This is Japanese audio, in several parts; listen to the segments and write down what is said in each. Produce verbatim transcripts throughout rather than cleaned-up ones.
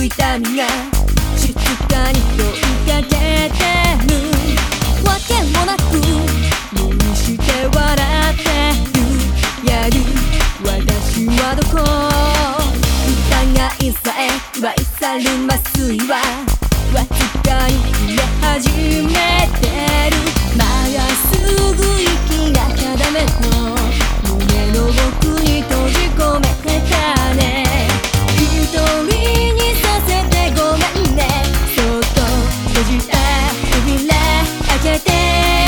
痛みが静かに問いかけてる。わけもなく無理して笑ってる。やる私はどこ。疑いさえ奪い去る麻酔はわずかに増え始めてる。まっすぐ息が定めの胸の奥に閉じ込めてたね。一人にさせてごめんね。そっと閉じた扉開けて。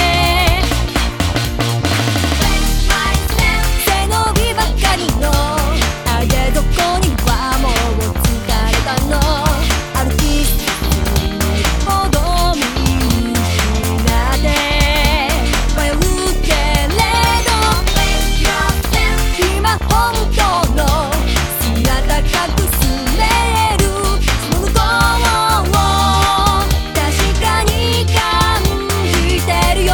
背伸びばかりのあげどこにはもう疲れたの。歩き進むほど見失って迷うけれど、今本当の姿隠すれる。その向こうを確かに感じてるよ。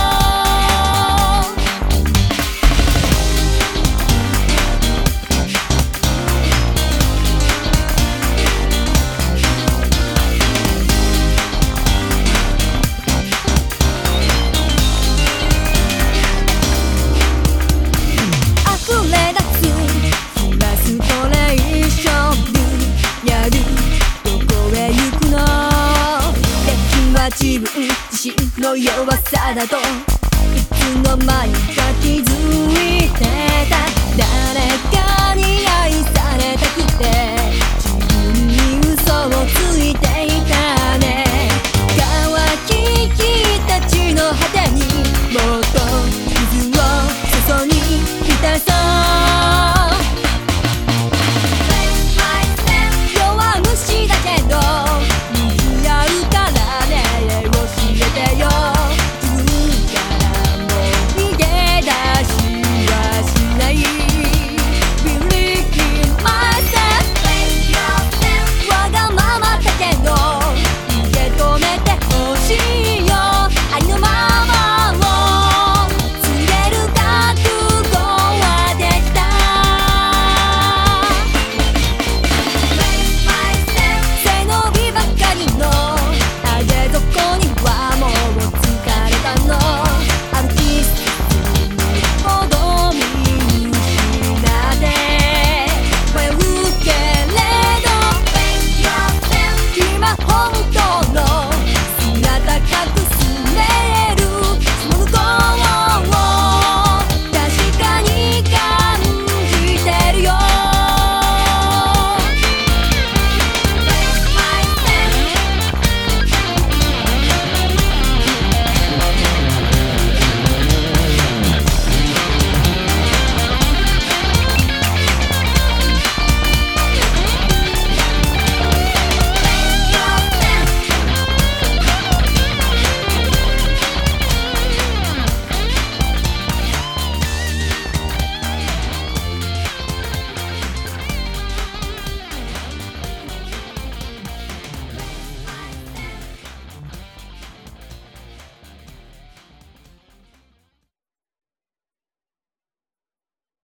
溢れ出すフラストレーションやる。どこへ行くの。敵は自分自身の弱さだといつの間にか